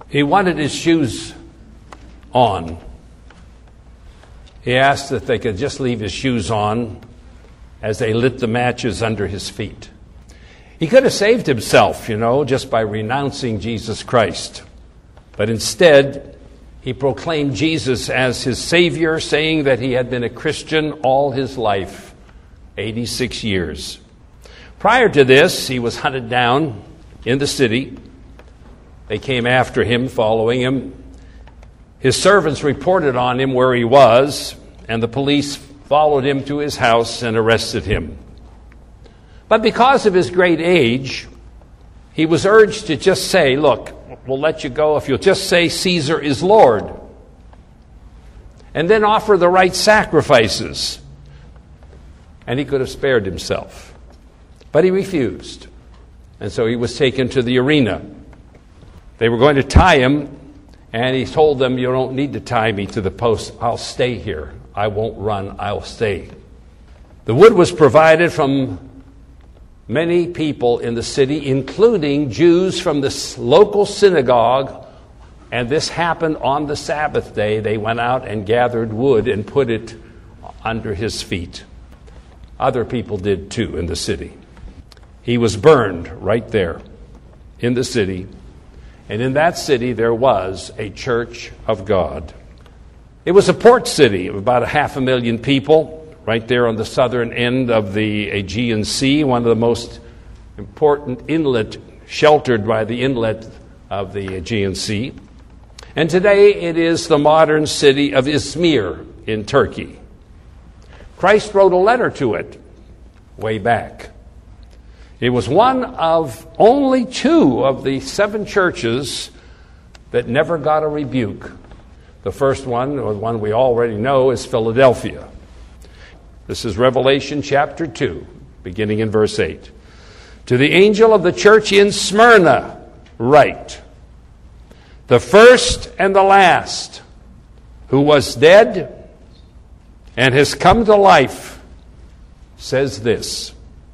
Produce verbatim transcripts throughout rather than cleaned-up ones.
He wanted his shoes on. He asked that they could just leave his shoes on as they lit the matches under his feet. He could have saved himself, you know, just by renouncing Jesus Christ. But instead, he proclaimed Jesus as his Savior, saying that he had been a Christian all his life, eighty-six years. Prior to this, he was hunted down in the city. They came after him, following him. His servants reported on him where he was, and the police followed him to his house and arrested him. But because of his great age, he was urged to just say, look, we'll let you go if you'll just say Caesar is Lord. And then offer the right sacrifices. And he could have spared himself. But he refused. And so he was taken to the arena. They were going to tie him, and he told them, you don't need to tie me to the post. I'll stay here. I won't run. I'll stay. The wood was provided from many people in the city, including Jews from the local synagogue, and this happened on the Sabbath day. They went out and gathered wood and put it under his feet. Other people did too in the city. He was burned right there in the city, and in that city there was a church of God. It was a port city of about a half a million people, right there on the southern end of the Aegean Sea, one of the most important inlet, sheltered by the inlet of the Aegean Sea. And today it is the modern city of Izmir in Turkey. Christ wrote a letter to it way back. It was one of only two of the seven churches that never got a rebuke. The first one, or the one we already know, is Philadelphia. This is Revelation chapter two, beginning in verse eight. To the angel of the church in Smyrna, write, the first and the last, who was dead and has come to life, says this,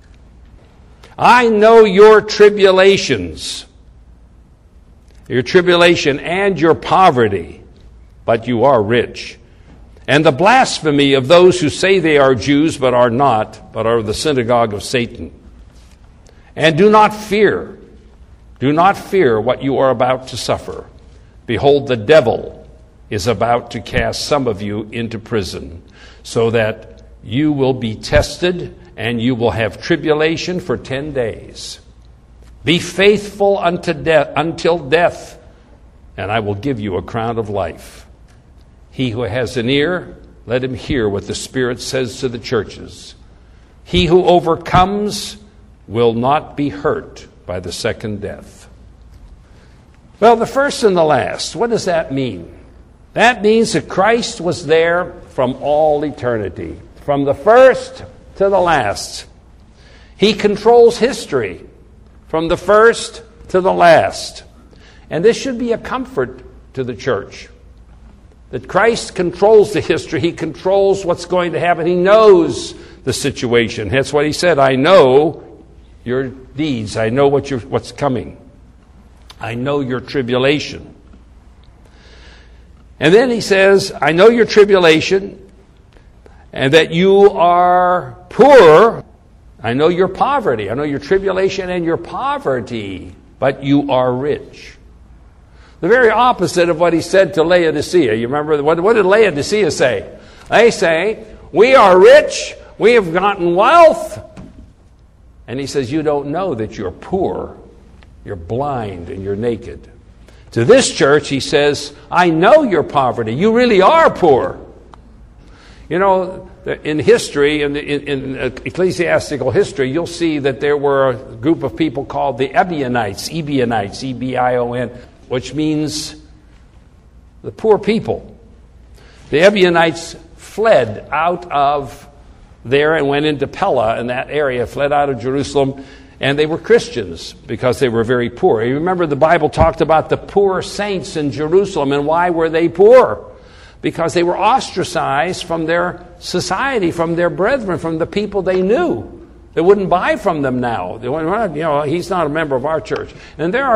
I know your tribulations, your tribulation and your poverty, but you are rich. And the blasphemy of those who say they are Jews but are not, but are the synagogue of Satan. And do not fear, do not fear what you are about to suffer. Behold, the devil is about to cast some of you into prison, so that you will be tested, and you will have tribulation for ten days. Be faithful unto death, until death, and I will give you a crown of life. He who has an ear, let him hear what the Spirit says to the churches. He who overcomes will not be hurt by the second death. Well, the first and the last, what does that mean? That means that Christ was there from all eternity, from the first to the last. He controls history from the first to the last. And this should be a comfort to the church. That Christ controls the history. He controls what's going to happen. He knows the situation. That's what he said. I know your deeds. I know what you're, what's coming. I know your tribulation. And then he says, I know your tribulation and that you are poor. I know your poverty. I know your tribulation and your poverty, but you are rich. The very opposite of what he said to Laodicea. You remember, what, what did Laodicea say? They say, we are rich, we have gotten wealth. And he says, you don't know that you're poor, you're blind, and you're naked. To this church, he says, I know your poverty, you really are poor. You know, in history, in, in, in ecclesiastical history, you'll see that there were a group of people called the Ebionites, Ebionites, E B I O N, which means the poor people. The Ebionites fled out of there and went into Pella in that area, fled out of Jerusalem, and they were Christians because they were very poor. You remember the Bible talked about the poor saints in Jerusalem, and why were they poor? Because they were ostracized from their society, from their brethren, from the people they knew. They wouldn't buy from them now. They went, you know, he's not a member of our church. And there are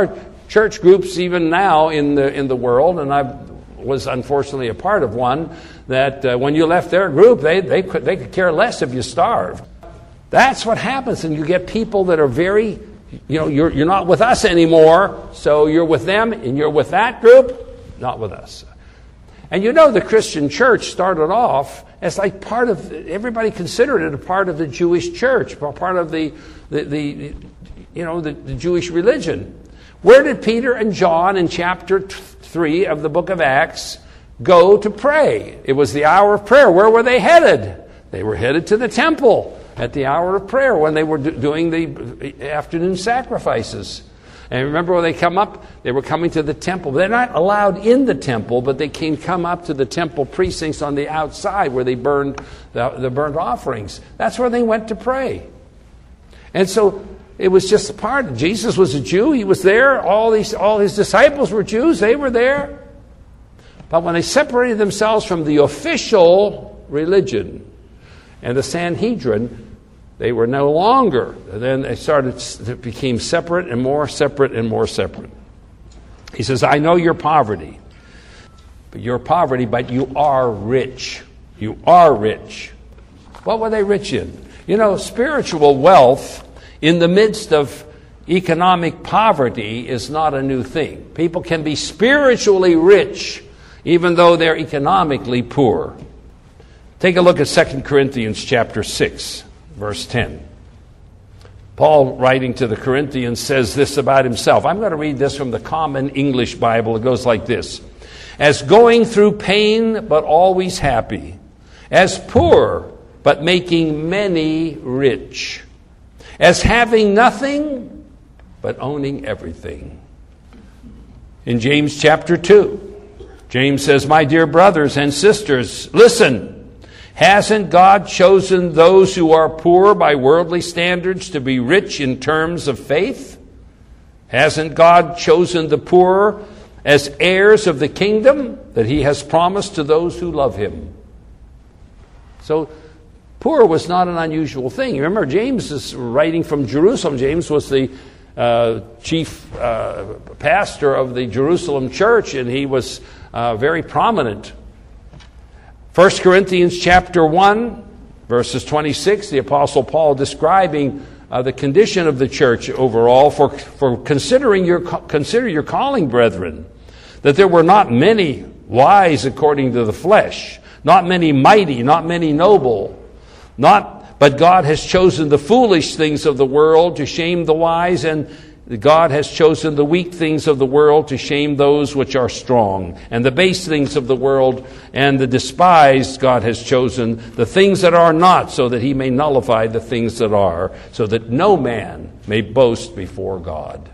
church groups even now in the in the world, and I was unfortunately a part of one, that uh, when you left their group, they, they, could, they could care less if you starved. That's what happens, and you get people that are very, you know, you're, you're not with us anymore, so you're with them, and you're with that group, not with us. And you know the Christian church started off as like part of, everybody considered it a part of the Jewish church, part of the, the, the you know, the, the Jewish religion. Where did Peter and John in chapter three of the book of Acts go to pray? It was the hour of prayer. Where were they headed? They were headed to the temple at the hour of prayer when they were do- doing the afternoon sacrifices. And remember when they come up, they were coming to the temple. They're not allowed in the temple, but they can come up to the temple precincts on the outside where they burned the, the burnt offerings. That's where they went to pray. And so it was just a part. Jesus was a Jew. He was there. All these, all his disciples were Jews. They were there. But when they separated themselves from the official religion and the Sanhedrin, they were no longer. Then they started, it became separate and more separate and more separate. He says, I know your poverty, but your poverty, but you are rich. You are rich. What were they rich in? You know, spiritual wealth in the midst of economic poverty is not a new thing. People can be spiritually rich even though they're economically poor. Take a look at Second Corinthians chapter six. Verse ten. Paul, writing to the Corinthians, says this about himself. I'm going to read this from the Common English Bible. It goes like this. As going through pain, but always happy. As poor, but making many rich. As having nothing, but owning everything. In James chapter two, James says, my dear brothers and sisters, listen. Hasn't God chosen those who are poor by worldly standards to be rich in terms of faith? Hasn't God chosen the poor as heirs of the kingdom that he has promised to those who love him? So, poor was not an unusual thing. Remember, James is writing from Jerusalem. James was the uh, chief uh, pastor of the Jerusalem church, and he was uh, very prominent. First Corinthians chapter one, verses twenty-six, the Apostle Paul describing uh, the condition of the church overall, for, for considering your, consider your calling, brethren, that there were not many wise according to the flesh, not many mighty, not many noble, not, but God has chosen the foolish things of the world to shame the wise, and God has chosen the weak things of the world to shame those which are strong. And the base things of the world and the despised God has chosen the things that are not, so that he may nullify the things that are, so that no man may boast before God.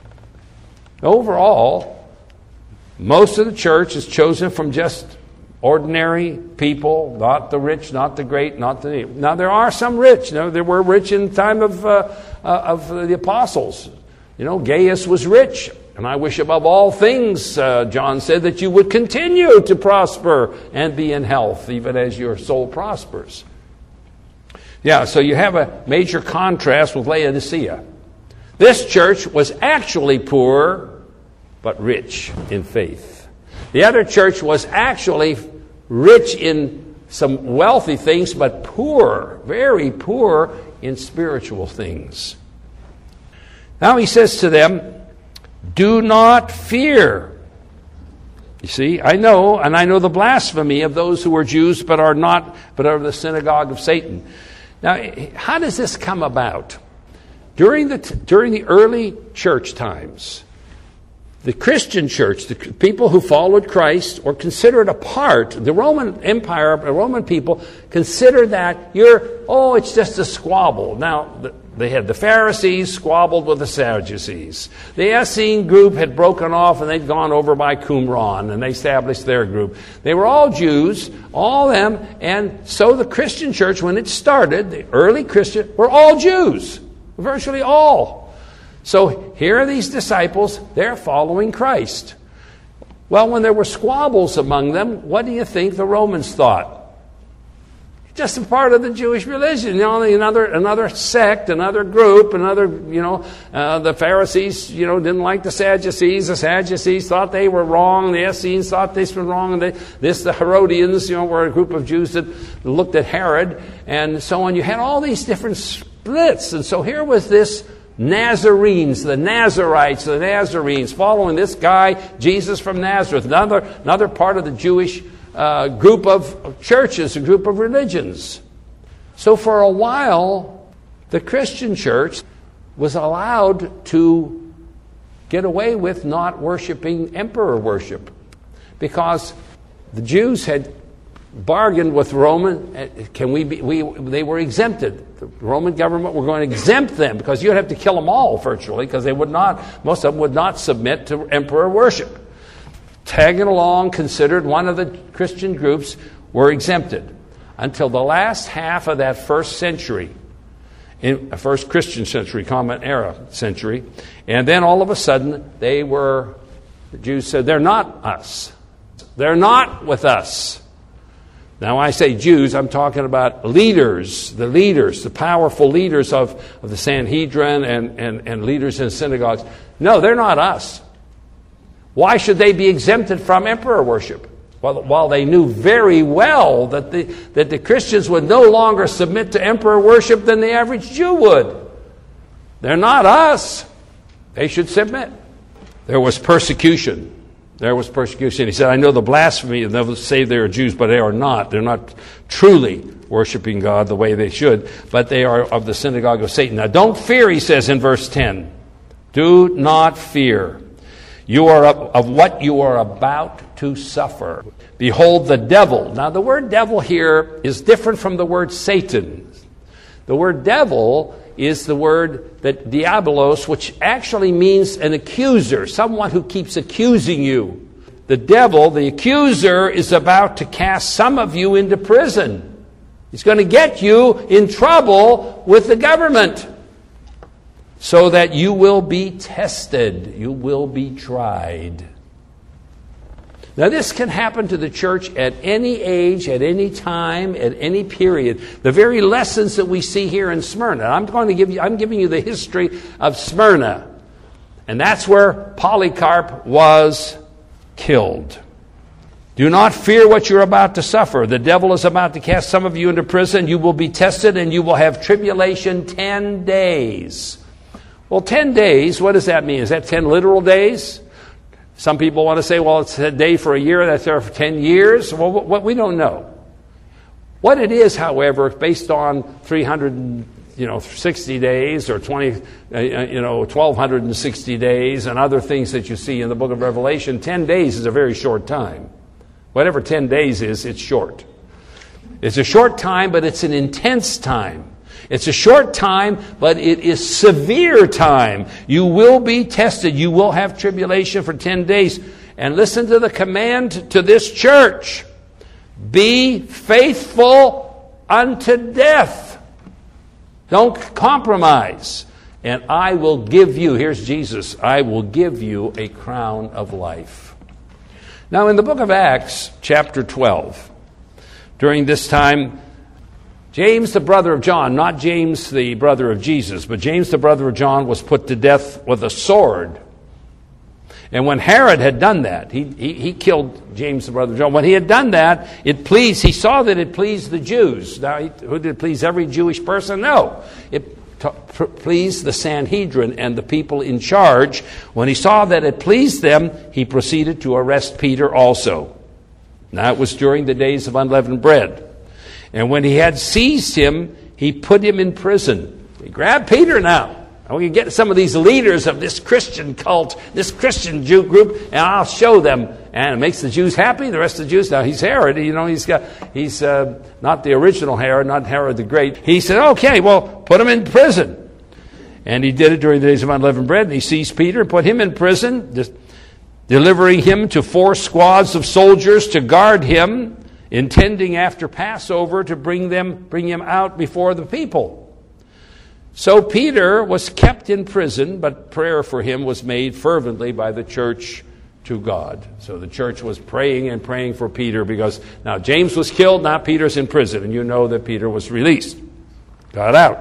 Overall, most of the church is chosen from just ordinary people, not the rich, not the great, not the... Now, there are some rich. You know, there were rich in the time of, uh, uh, of the apostles. You know, Gaius was rich, and I wish above all things, uh, John said, that you would continue to prosper and be in health, even as your soul prospers. Yeah, so you have a major contrast with Laodicea. This church was actually poor, but rich in faith. The other church was actually rich in some wealthy things, but poor, very poor in spiritual things. Now he says to them, do not fear. You see, I know, and I know the blasphemy of those who are Jews but are not, but are of the synagogue of Satan. Now, how does this come about? During the during the early church times, the Christian church, the people who followed Christ or considered a part, the Roman Empire, the Roman people considered that you're, oh, it's just a squabble. Now, the, They had the Pharisees squabbled with the Sadducees. The Essene group had broken off and they'd gone over by Qumran and they established their group. They were all Jews, all them, and so the Christian church, when it started, the early Christian, were all Jews, virtually all. So here are these disciples, they're following Christ. Well, when there were squabbles among them, what do you think the Romans thought? just a part of the Jewish religion. You know, another another sect, another group, another, you know, uh, the Pharisees, you know, didn't like the Sadducees. The Sadducees thought they were wrong. The Essenes thought they were wrong. And they, this, the Herodians, you know, were a group of Jews that looked at Herod and so on. You had all these different splits. And so here was this Nazarenes, the Nazarites, the Nazarenes, following this guy, Jesus from Nazareth, another, another part of the Jewish uh, group of churches, a group of religions. So for a while, the Christian church was allowed to get away with not worshiping emperor worship, because the Jews had bargained with Roman. Can we be, we they were exempted. The Roman government were going to exempt them, because you'd have to kill them all virtually, because they would not, most of them would not submit to emperor worship. Tagging along, considered one of the Christian groups, were exempted until the last half of that first century, in a first Christian century, Common Era century, and then all of a sudden they were, the Jews said, they're not us. They're not with us. Now, when I say Jews, I'm talking about leaders, the leaders, the powerful leaders of, of the Sanhedrin and, and, and leaders in synagogues. No, they're not us. Why should they be exempted from emperor worship? While, while they knew very well that the, that the Christians would no longer submit to emperor worship than the average Jew would. They're not us. They should submit. There was persecution. There was persecution. He said, I know the blasphemy, and they'll say they're Jews, but they are not. They're not truly worshiping God the way they should, but they are of the synagogue of Satan. Now, don't fear, he says in verse ten. Do not fear. You are of, of what you are about to suffer. Behold, the devil. Now, the word devil here is different from the word Satan. The word devil is the word that diabolos, which actually means an accuser, someone who keeps accusing you. The devil, the accuser, is about to cast some of you into prison. He's going to get you in trouble with the government so that you will be tested, you will be tried. Now, this can happen to the church at any age, at any time, at any period. The very lessons that we see here in Smyrna. I'm going to give you, I'm giving you the history of Smyrna. And that's where Polycarp was killed. Do not fear what you're about to suffer. The devil is about to cast some of you into prison. You will be tested and you will have tribulation ten days. Well, ten days, what does that mean? Is that ten literal days? Some people want to say, well, it's a day for a year, that's there for ten years. Well, what we don't know. What it is, however, based on three hundred, you know, sixty days or twenty, uh, you know, twelve sixty days and other things that you see in the book of Revelation, ten days is a very short time. Whatever ten days is, it's short. It's a short time, but it's an intense time. It's a short time, but it is severe time. You will be tested. You will have tribulation for ten days. And listen to the command to this church. Be faithful unto death. Don't compromise. And I will give you, here's Jesus, I will give you a crown of life. Now in the book of Acts, chapter twelve, during this time, James, the brother of John, not James, the brother of Jesus, but James, the brother of John, was put to death with a sword. And when Herod had done that, he, he, he killed James, the brother of John. When he had done that, it pleased, he saw that it pleased the Jews. Now, who did it please? Every Jewish person? No. It t- pleased the Sanhedrin and the people in charge. When he saw that it pleased them, he proceeded to arrest Peter also. Now, it was during the days of unleavened bread. And when he had seized him, he put him in prison. He grabbed Peter now. And we can get some of these leaders of this Christian cult, this Christian Jew group, and I'll show them. And it makes the Jews happy. The rest of the Jews, now he's Herod, you know, he's got, he's uh, not the original Herod, not Herod the Great. He said, okay, well, put him in prison. And he did it during the days of unleavened bread. And he seized Peter, put him in prison, just delivering him to four squads of soldiers to guard him, intending after Passover to bring them, bring him out before the people. So Peter was kept in prison, but prayer for him was made fervently by the church to God. So the church was praying and praying for Peter because now James was killed, now Peter's in prison, and you know that Peter was released, got out.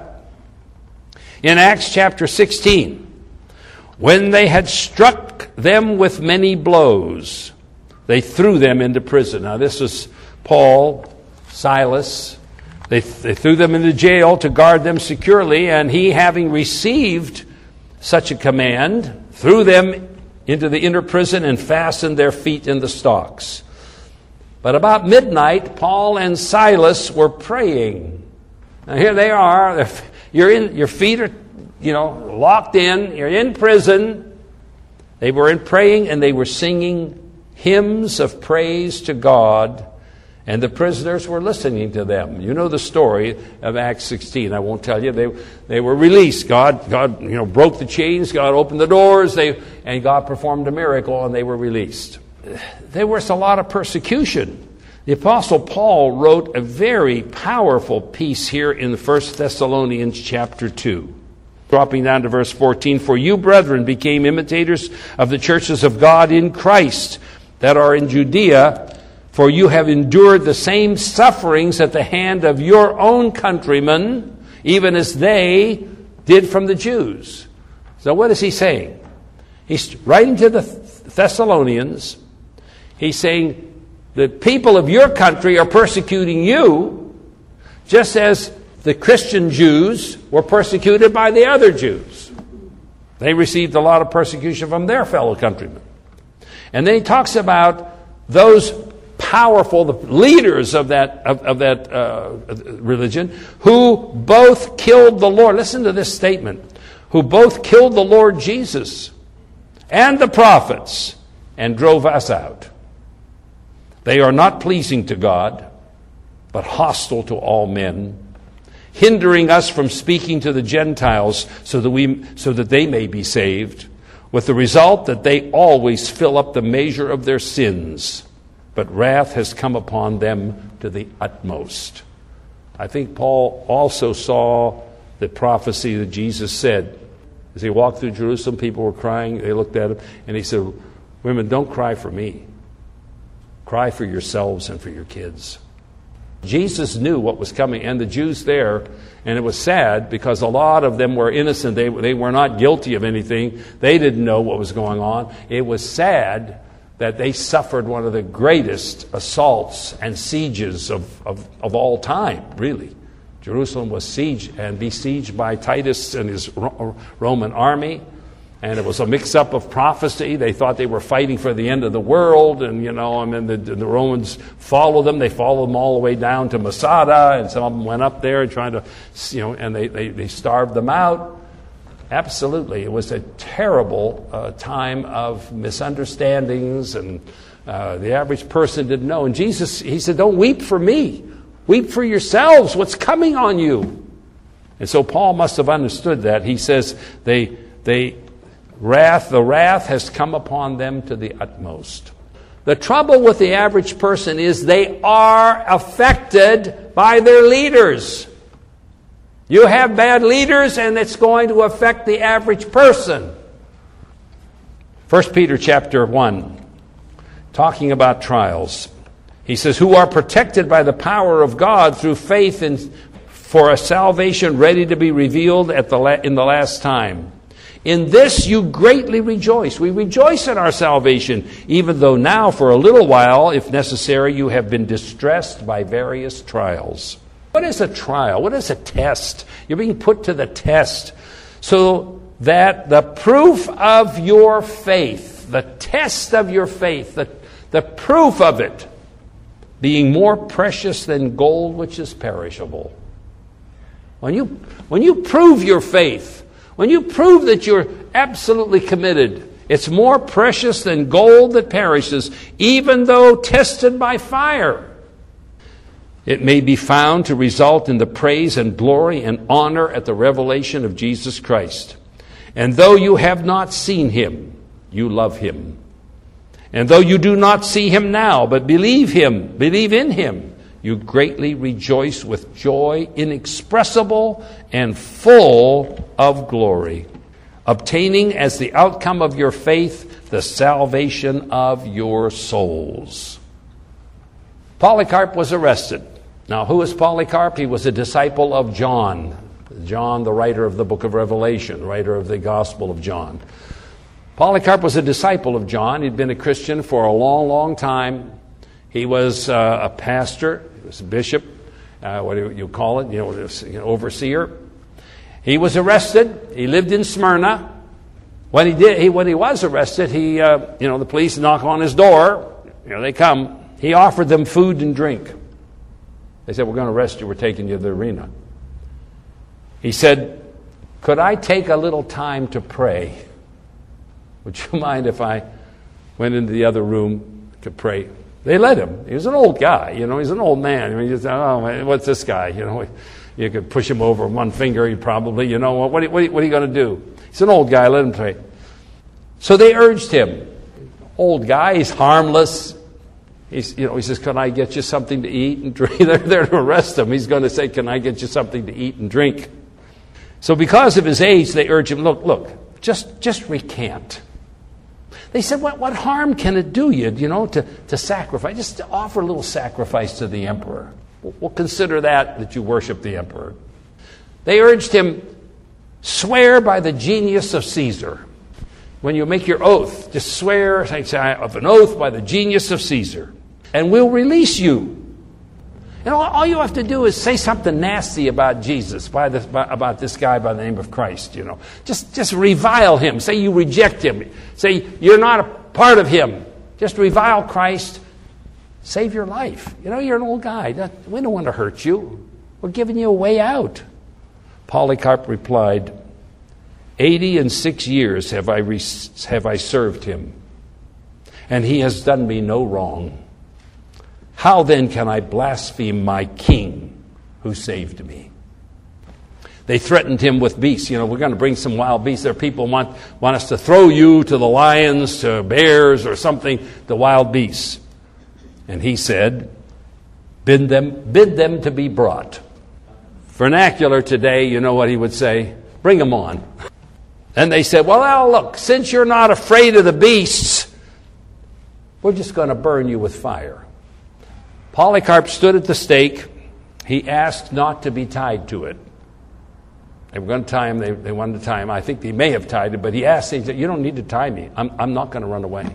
In Acts chapter sixteen, when they had struck them with many blows, they threw them into prison. Now this was Paul, Silas. They, they threw them into jail to guard them securely, and he, having received such a command, threw them into the inner prison and fastened their feet in the stocks. But about midnight, Paul and Silas were praying. Now here they are. You're in, your feet are, you know, locked in. You're in prison. They were in praying, and they were singing hymns of praise to God. And the prisoners were listening to them. You know the story of Acts sixteen. I won't tell you. They they were released. God God you know broke the chains. God opened the doors. They and God performed a miracle, and they were released. There was a lot of persecution. The Apostle Paul wrote a very powerful piece here in First Thessalonians chapter two. Dropping down to verse fourteen, for you, brethren, became imitators of the churches of God in Christ that are in Judea, for you have endured the same sufferings at the hand of your own countrymen, even as they did from the Jews. So what is he saying? He's writing to the Thessalonians. He's saying the people of your country are persecuting you, just as the Christian Jews were persecuted by the other Jews. They received a lot of persecution from their fellow countrymen. And then he talks about those powerful, the leaders of that of, of that uh, religion, who both killed the Lord. Listen to this statement: who both killed the Lord Jesus and the prophets and drove us out. They are not pleasing to God, but hostile to all men, hindering us from speaking to the Gentiles so that we so that they may be saved, with the result that they always fill up the measure of their sins. But wrath has come upon them to the utmost. I think Paul also saw the prophecy that Jesus said. As he walked through Jerusalem, people were crying. They looked at him, and he said, women, don't cry for me. Cry for yourselves and for your kids. Jesus knew what was coming, and the Jews there, and it was sad because a lot of them were innocent. They, they were not guilty of anything. They didn't know what was going on. It was sad that they suffered one of the greatest assaults and sieges of, of, of all time, really. Jerusalem was sieged and besieged by Titus and his Ro- Roman army, and it was a mix-up of prophecy. They thought they were fighting for the end of the world, and, you know, I mean, the, the Romans followed them. They followed them all the way down to Masada, and some of them went up there and tried to, you know, and they, they, they starved them out. Absolutely. It was a terrible uh, time of misunderstandings, and uh, the average person didn't know. And Jesus, he said, don't weep for me. Weep for yourselves. What's coming on you? And so Paul must have understood that. He says, they, they, wrath, the wrath has come upon them to the utmost. The trouble with the average person is they are affected by their leaders. You have bad leaders, and it's going to affect the average person. First Peter chapter one, talking about trials. He says, who are protected by the power of God through faith in, for a salvation ready to be revealed at the la- in the last time. In this you greatly rejoice. We rejoice in our salvation, even though now for a little while, if necessary, you have been distressed by various trials. What is a trial? What is a test? You're being put to the test so that the proof of your faith, the test of your faith, the, the proof of it, being more precious than gold which is perishable. When you, when you prove your faith, when you prove that you're absolutely committed, it's more precious than gold that perishes, even though tested by fire. It may be found to result in the praise and glory and honor at the revelation of Jesus Christ. And though you have not seen him, you love him. And though you do not see him now, but believe him, believe in him, you greatly rejoice with joy inexpressible and full of glory. obtaining as the outcome of your faith the salvation of your souls. Polycarp was arrested. Now, who is Polycarp? He was a disciple of John. John, the writer of the book of Revelation, writer of the Gospel of John. Polycarp was a disciple of John. He'd been a Christian for a long, long time. He was uh, a pastor. He was a bishop. Uh, what do you call it? You know, an overseer. He was arrested. He lived in Smyrna. When he did, he, when he was arrested, he, uh, you know, the police knock on his door. Here they come. He offered them food and drink. They said, "We're going to arrest you. We're taking you to the arena." He said, "Could I take a little time to pray? Would you mind if I went into the other room to pray?" They let him. He was an old guy, you know. He's an old man. I mean, you just, oh, man, what's this guy? You know, you could push him over one finger. He probably, you know, what, what, what are you going to do? He's an old guy. Let him pray. So they urged him. Old guy. He's harmless. He's, you know, he says, "Can I get you something to eat and drink?" They're there to arrest him. He's going to say, "Can I get you something to eat and drink?" So because of his age, they urge him, look, look, just, just recant. They said, what, what harm can it do you, you know, to, to sacrifice? Just to offer a little sacrifice to the emperor. We'll, we'll consider that, that you worship the emperor. They urged him, swear by the genius of Caesar. When you make your oath, just swear of an oath by the genius of Caesar, and we'll release you. And all, all you have to do is say something nasty about Jesus, by this, by, about this guy by the name of Christ, you know. Just, just revile him. Say you reject him. Say you're not a part of him. Just revile Christ. Save your life. You know, you're an old guy. We don't want to hurt you. We're giving you a way out. Polycarp replied, Eighty and six years have I, re- have I served him, and he has done me no wrong. How then can I blaspheme my king who saved me? They threatened him with beasts. You know, we're going to bring some wild beasts. There are people who want, want us to throw you to the lions, to bears or something, the wild beasts. And he said, bid them, bid them to be brought. Vernacular today, you know what he would say? Bring them on. And they said, well, well, look, since you're not afraid of the beasts, we're just going to burn you with fire. Polycarp stood at the stake. He asked not to be tied to it. They were going to tie him. They, they wanted to tie him. I think they may have tied him, but he asked, he said, you don't need to tie me. I'm, I'm not going to run away.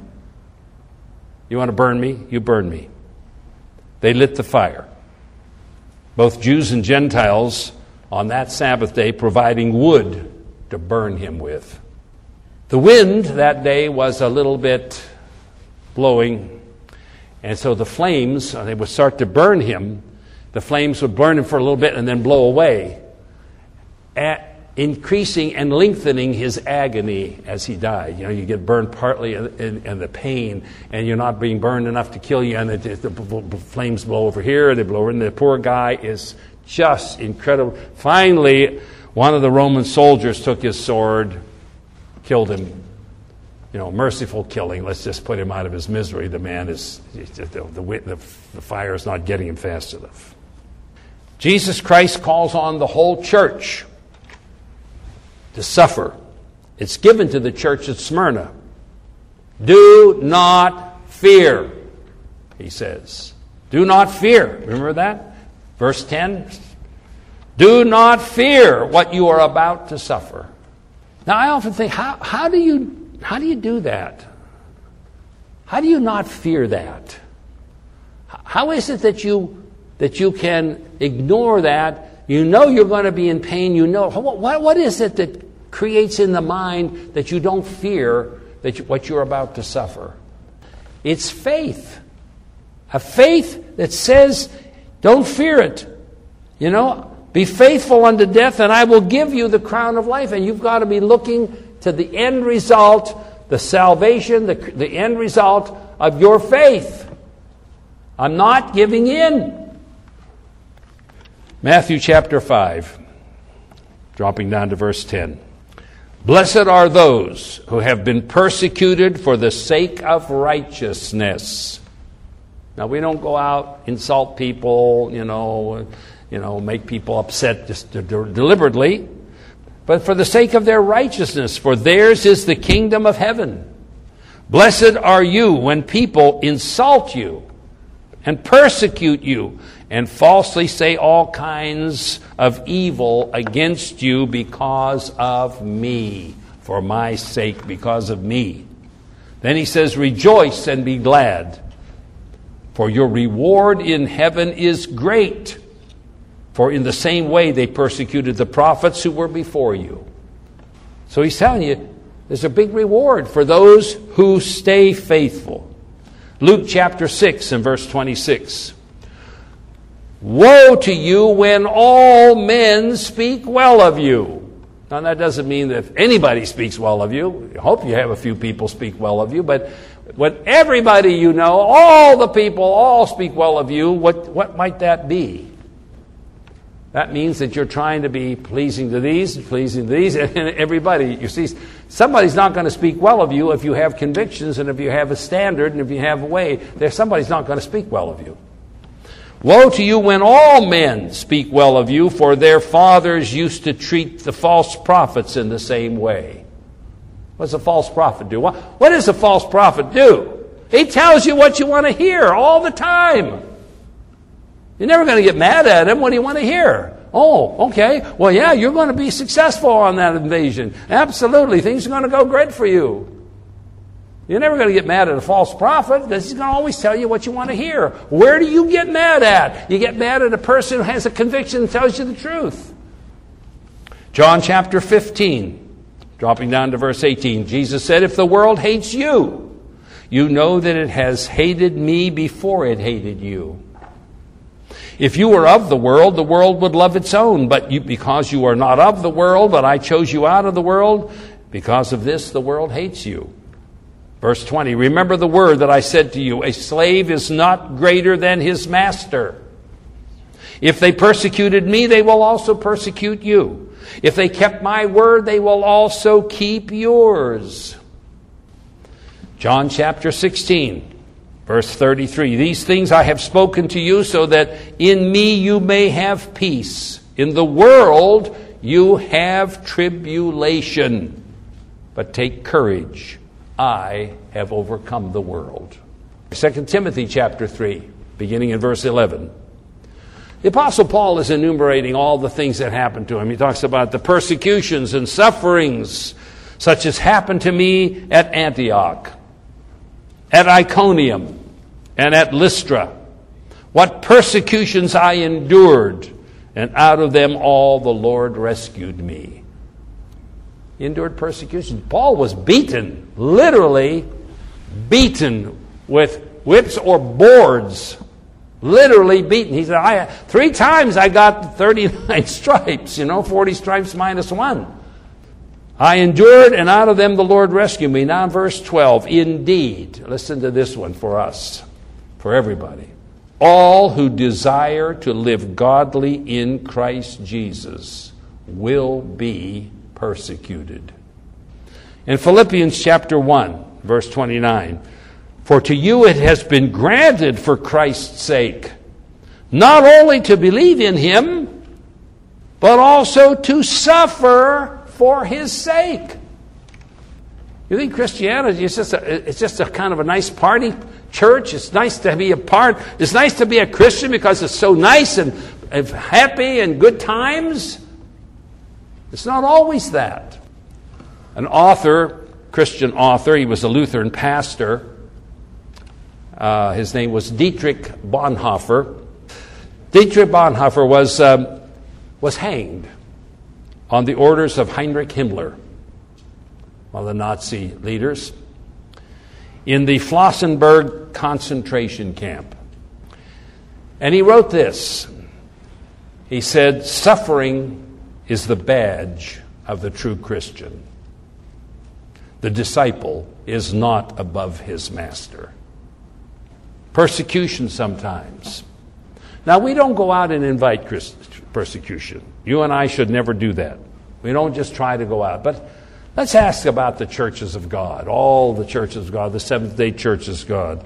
You want to burn me? You burn me. They lit the fire. Both Jews and Gentiles on that Sabbath day providing wood to burn him with. The wind that day was a little bit blowing, and so the flames, they would start to burn him. The flames would burn him for a little bit and then blow away, at increasing and lengthening his agony as he died. You know, you get burned partly in, in, in the pain, and you're not being burned enough to kill you, and it, it, the flames blow over here, they blow over, and the poor guy is just incredible. Finally, one of the Roman soldiers took his sword, killed him. You know, merciful killing. Let's just put him out of his misery. The man is, the, the, the, the fire is not getting him fast enough. Jesus Christ calls on the whole church to suffer. It's given to the church at Smyrna. Do not fear, he says. Do not fear. Remember that? Verse ten. Do not fear what you are about to suffer. Now, I often think, how, how do you how do you do that? How do you not fear that? How is it that you that you can ignore that? You know you're going to be in pain. You know what what is it that creates in the mind that you don't fear that you, what you're about to suffer? It's faith, a faith that says, "Don't fear it." You know. Be faithful unto death, and I will give you the crown of life. And you've got to be looking to the end result, the salvation, the, the end result of your faith. I'm not giving in. Matthew chapter five, dropping down to verse ten. Blessed are those who have been persecuted for the sake of righteousness. Now, we don't go out, insult people, you know, you know, make people upset just de- de- deliberately. but for the sake of their righteousness, for theirs is the kingdom of heaven. Blessed are you when people insult you and persecute you and falsely say all kinds of evil against you because of me, for my sake, because of me. Then he says, rejoice and be glad, for your reward in heaven is great. For in the same way they persecuted the prophets who were before you. So he's telling you, there's a big reward for those who stay faithful. Luke chapter six and verse twenty-six. Woe to you when all men speak well of you. Now that doesn't mean that if anybody speaks well of you. I hope you have a few people speak well of you, but when everybody you know, all the people, all speak well of you, what, what might that be? That means that you're trying to be pleasing to these, pleasing to these, and everybody. You see, somebody's not going to speak well of you if you have convictions and if you have a standard and if you have a way. There, somebody's not going to speak well of you. Woe to you when all men speak well of you, for their fathers used to treat the false prophets in the same way. What does a false prophet do? What, what does a false prophet do? He tells you what you want to hear all the time. You're never going to get mad at him. What do you want to hear? Oh, okay. Well, yeah, you're going to be successful on that invasion. Absolutely. Things are going to go great for you. You're never going to get mad at a false prophet because he's going to always tell you what you want to hear. Where do you get mad at? You get mad at a person who has a conviction and tells you the truth. John chapter fifteen, dropping down to verse eighteen. Jesus said, if the world hates you, you know that it has hated me before it hated you. If you were of the world, the world would love its own. But you, because you are not of the world, but I chose you out of the world, because of this the world hates you. Verse twenty, remember the word that I said to you, a slave is not greater than his master. If they persecuted me, they will also persecute you. If they kept my word, they will also keep yours. John chapter sixteen, verse thirty-three, these things I have spoken to you so that in me you may have peace. In the world you have tribulation, but take courage. I have overcome the world. Second Timothy chapter three, beginning in verse eleven. The Apostle Paul is enumerating all the things that happened to him. He talks about the persecutions and sufferings such as happened to me at Antioch, at Iconium, and at Lystra. What persecutions I endured, and out of them all the Lord rescued me. He endured persecution. Paul was beaten, literally beaten with whips or boards. Literally beaten. He said, I, three times I got thirty-nine stripes, you know, forty stripes minus one. I endured, and out of them the Lord rescued me. Now in verse twelve, indeed, listen to this one for us, for everybody. All who desire to live godly in Christ Jesus will be persecuted. In Philippians chapter one, verse twenty-nine, for to you it has been granted for Christ's sake, not only to believe in him, but also to suffer for his sake. You think Christianity is just a, it's just a kind of a nice party church? It's nice to be a part. It's nice to be a Christian because it's so nice and, and happy and good times. It's not always that. An author, Christian author, he was a Lutheran pastor. Uh, his name was Dietrich Bonhoeffer. Dietrich Bonhoeffer was, um, was hanged on the orders of Heinrich Himmler, one of the Nazi leaders, in the Flossenburg concentration camp. And he wrote this. He said, suffering is the badge of the true Christian. The disciple is not above his master. Persecution sometimes. Now, we don't go out and invite persecution. You and I should never do that. We don't just try to go out. But let's ask about the churches of God, all the churches of God, the Seventh-day churches of God.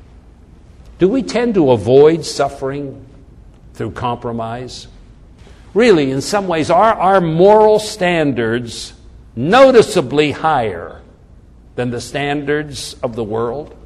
Do we tend to avoid suffering through compromise? really, in some ways, are our moral standards noticeably higher than the standards of the world?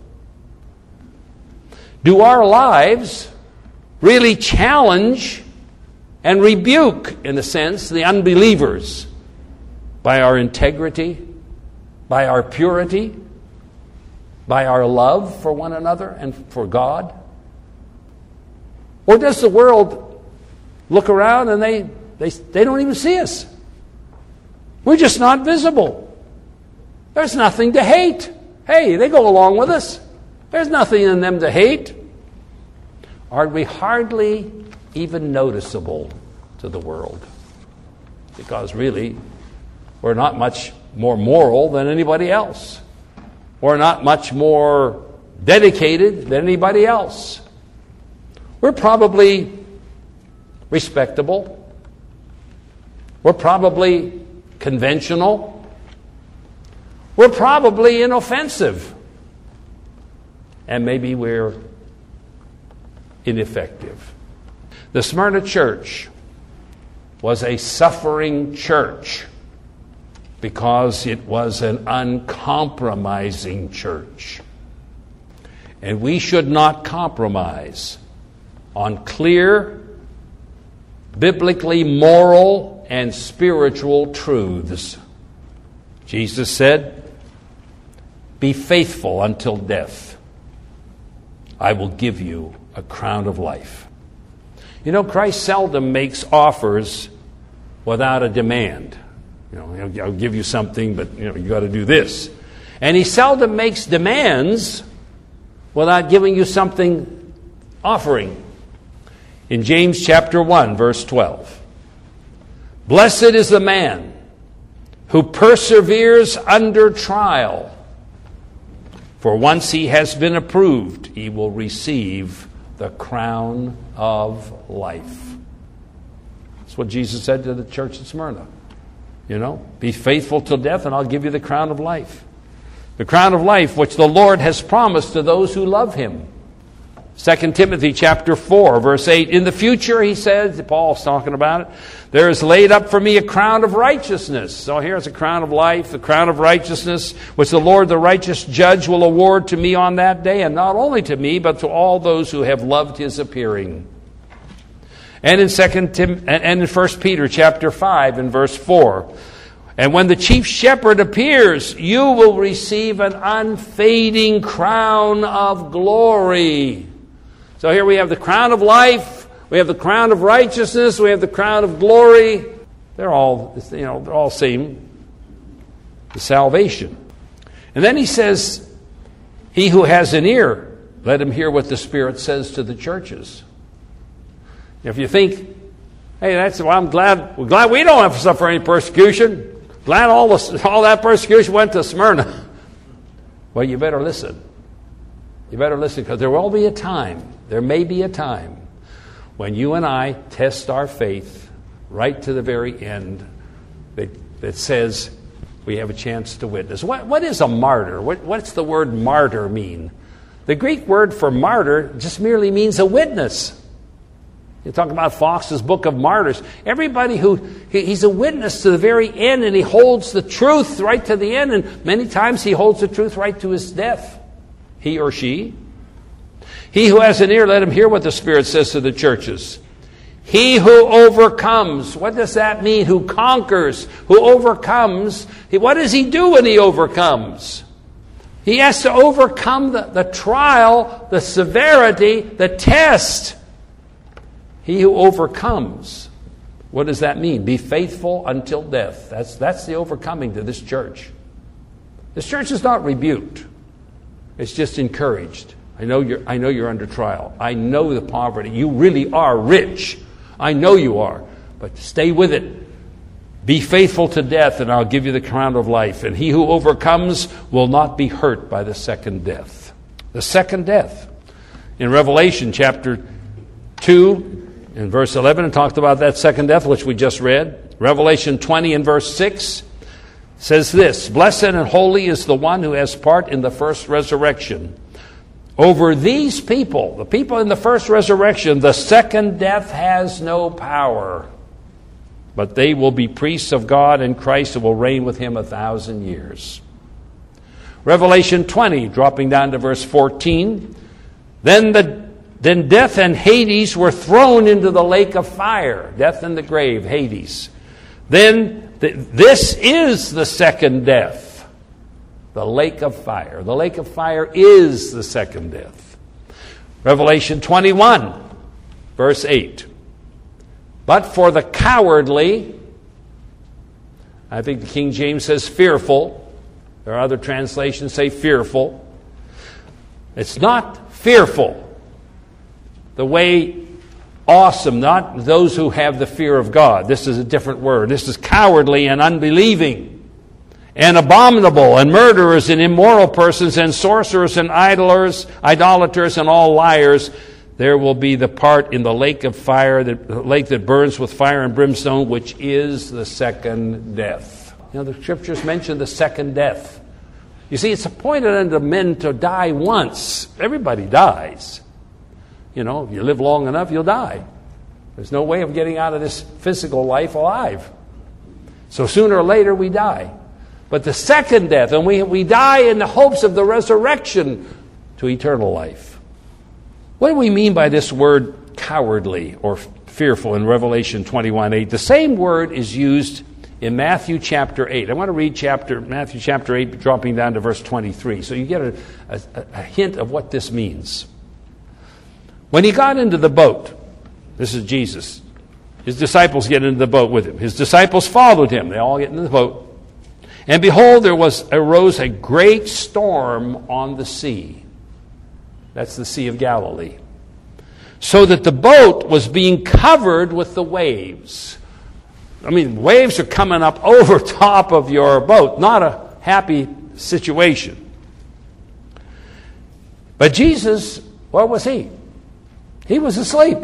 Do our lives really challenge and rebuke, in a sense, the unbelievers by our integrity, by our purity, by our love for one another and for God? Or does the world look around and they, they, they don't even see us? We're just not visible. There's nothing to hate. Hey, they go along with us. There's nothing in them to hate. Are we hardly even noticeable to the world? Because really, we're not much more moral than anybody else. We're not much more dedicated than anybody else. We're probably respectable. We're probably conventional. We're probably inoffensive. And maybe we're ineffective. The Smyrna church was a suffering church because it was an uncompromising church. And we should not compromise on clear, biblically moral and spiritual truths. Jesus said, "Be faithful until death. I will give you a crown of life." You know, Christ seldom makes offers without a demand. You know, I'll give you something, but you know, you got to do this. And he seldom makes demands without giving you something, offering. In James chapter one, verse twelve, "Blessed is the man who perseveres under trial, for once he has been approved, he will receive the crown of life." That's what Jesus said to the church at Smyrna. You know, be faithful till death and I'll give you the crown of life. The crown of life which the Lord has promised to those who love him. Second Timothy chapter four, verse eight. In the future, he says, Paul's talking about it, there is laid up for me a crown of righteousness. So here's a crown of life, the crown of righteousness, which the Lord, the righteous judge, will award to me on that day, and not only to me, but to all those who have loved his appearing. And in Second Tim, and in First Peter chapter five, and verse four, and when the chief shepherd appears, you will receive an unfading crown of glory. So here we have the crown of life, we have the crown of righteousness, we have the crown of glory. They're all, you know, they're all same, the salvation. And then he says, he who has an ear, let him hear what the Spirit says to the churches. If you think, hey, that's well, I'm glad we're glad we don't have to suffer any persecution. Glad all this, all that persecution went to Smyrna. Well, you better listen. You better listen, because there will be a time, there may be a time, when you and I test our faith right to the very end that, that says we have a chance to witness. What, what is a martyr? What, what's the word martyr mean? The Greek word for martyr just merely means a witness. You talk about Fox's Book of Martyrs. Everybody who, he, he's a witness to the very end, and he holds the truth right to the end, and many times he holds the truth right to his death. He or she. He who has an ear, let him hear what the Spirit says to the churches. He who overcomes. What does that mean? Who conquers, who overcomes. What does he do when he overcomes? He has to overcome the, the trial, the severity, the test. He who overcomes. What does that mean? Be faithful until death. That's, that's the overcoming to this church. This church is not rebuked. It's just encouraged. I know you're, I know you're under trial. I know the poverty. You really are rich. I know you are. But stay with it. Be faithful to death, and I'll give you the crown of life. And he who overcomes will not be hurt by the second death. The second death. In Revelation chapter two, in verse eleven, it talked about that second death, which we just read. Revelation twenty and verse six says this, "Blessed and holy is the one who has part in the first resurrection. Over these people," the people in the first resurrection, "the second death has no power." but they will be priests of God and Christ and will reign with him a thousand years. Revelation twenty, dropping down to verse fourteen. Then the then death and Hades were thrown into the lake of fire. Death and the grave, Hades. Then th- this is the second death, the lake of fire. The lake of fire is the second death. Revelation twenty-one, verse eight. But for the cowardly, I think the King James says fearful. There are other translations say fearful. It's not fearful the way awesome, not those who have the fear of God. This is a different word. This is cowardly and unbelieving and abominable and murderers and immoral persons and sorcerers and idlers, idolaters and all liars. There will be the part in the lake of fire, the lake that burns with fire and brimstone, which is the second death. You know, the scriptures mention the second death. You see, it's appointed unto men to die once. Everybody dies. You know, if you live long enough, you'll die. There's no way of getting out of this physical life alive. So sooner or later, we die. But the second death, and we, we die in the hopes of the resurrection to eternal life. What do we mean by this word cowardly or fearful in Revelation twenty-one eight? The same word is used in Matthew chapter eight. I want to read chapter Matthew chapter eight, dropping down to verse twenty-three, so you get a, a, a hint of what this means. When he got into the boat, this is Jesus, his disciples get into the boat with him. His disciples followed him. They all get into the boat. And behold, there was arose a great storm on the sea. That's the Sea of Galilee. So that the boat was being covered with the waves. I mean, waves are coming up over top of your boat. Not a happy situation. But Jesus, what was he? He was asleep.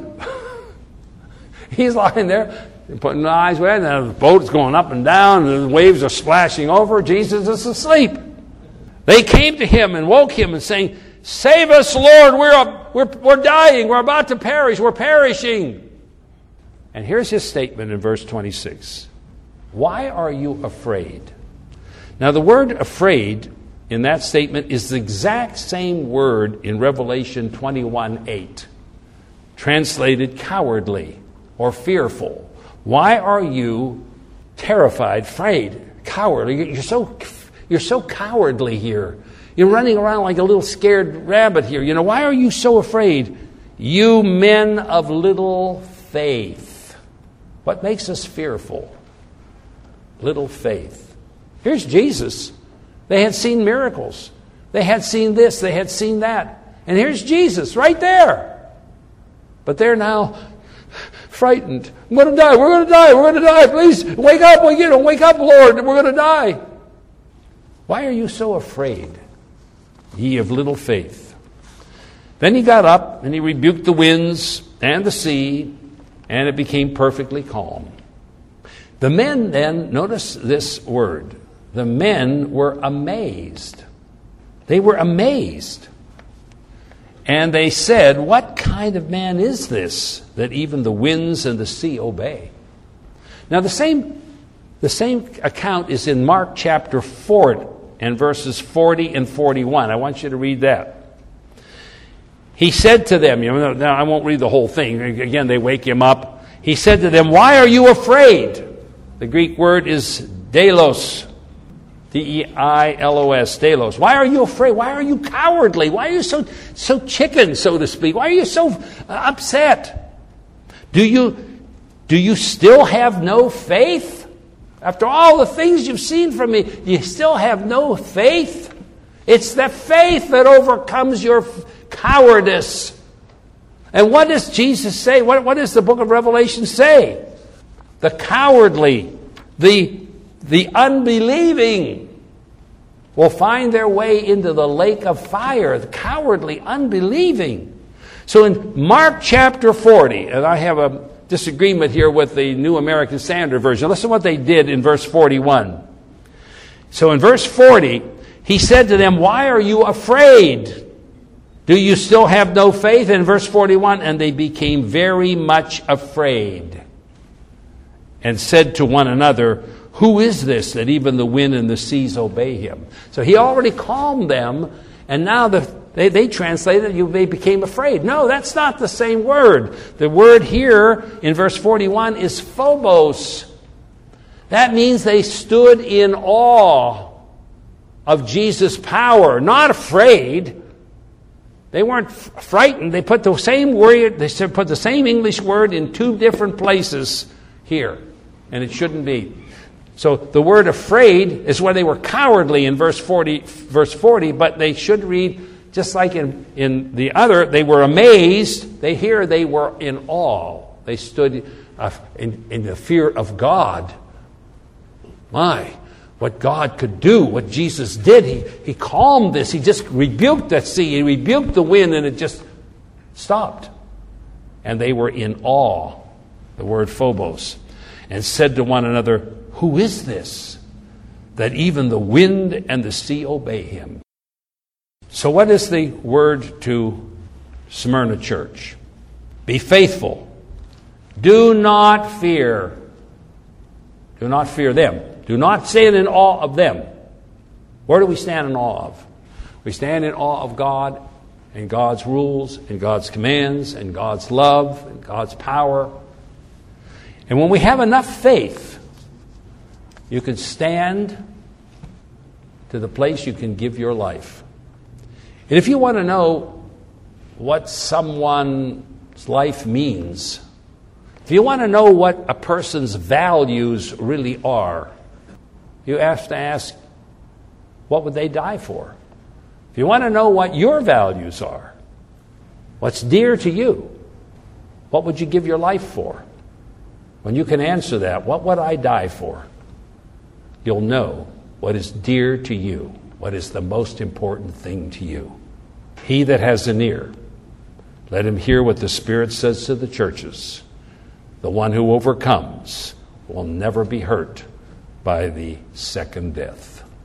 He's lying there, putting the eyes where, and the boat is going up and down, and the waves are splashing over. Jesus is asleep. They came to him and woke him and saying, "Save us, Lord, we're, we're, we're dying, we're about to perish, we're perishing." And here's his statement in verse twenty-six. Why are you afraid? Now the word afraid in that statement is the exact same word in Revelation twenty-one eight, translated cowardly or fearful. Why are you terrified, afraid, cowardly? You're so, you're so cowardly here. You're running around like a little scared rabbit here. You know, why are you so afraid? You men of little faith. What makes us fearful? Little faith. Here's Jesus. They had seen miracles. They had seen this. They had seen that. And here's Jesus right there. But they're now frightened. I'm going to die. We're going to die. We're going to die. Please wake up. Wake, you know, wake up, Lord. We're going to die. Why are you so afraid, ye of little faith? Then he got up and he rebuked the winds and the sea, and it became perfectly calm. The men then, notice this word, the men were amazed. They were amazed. And they said, "What kind of man is this, that even the winds and the sea obey?" Now the same, the same account is in Mark chapter four and verses forty and forty-one. I want you to read that. He said to them, you know, now I won't read the whole thing. Again, they wake him up. He said to them, "Why are you afraid?" The Greek word is delos. D E I L O S, delos. Why are you afraid? Why are you cowardly? Why are you so so chicken, so to speak? Why are you so upset? Do you do you still have no faith? After all the things you've seen from me, you still have no faith? It's the faith that overcomes your cowardice. And what does Jesus say? What, what does the book of Revelation say? The cowardly, the, the unbelieving will find their way into the lake of fire. The cowardly, unbelieving. So in Mark chapter forty, and I have a disagreement here with the New American Standard Version. Listen to what they did in verse forty-one. So in verse forty, he said to them, "Why are you afraid? Do you still have no faith?" And in verse forty-one, and they became very much afraid. and said to one another, who is this that even the wind and the seas obey him? So he already calmed them, and now the, they, they translated, you, they became afraid. No, that's not the same word. The word here in verse forty-one is phobos. That means they stood in awe of Jesus' power, not afraid. They weren't f- frightened. They put the same word, they put the same English word in two different places here, and it shouldn't be. So the word afraid is where they were cowardly in verse forty, verse forty, but they should read just like in, in the other, they were amazed. They here they were in awe. They stood uh, in, in the fear of God. My, what God could do, what Jesus did, he, he calmed this. He just rebuked that sea. He rebuked the wind, and it just stopped. And they were in awe, the word phobos, and said to one another, who is this, that even the wind and the sea obey him? So what is the word to Smyrna church? Be faithful. Do not fear. Do not fear them. Do not stand in awe of them. Where do we stand in awe of? We stand in awe of God and God's rules and God's commands and God's love and God's power. And when we have enough faith, you can stand to the place you can give your life. And if you want to know what someone's life means, if you want to know what a person's values really are, you have to ask, what would they die for? If you want to know what your values are, what's dear to you, what would you give your life for? When you can answer that, what would I die for? You'll know what is dear to you, what is the most important thing to you. He that has an ear, let him hear what the Spirit says to the churches. The one who overcomes will never be hurt by the second death.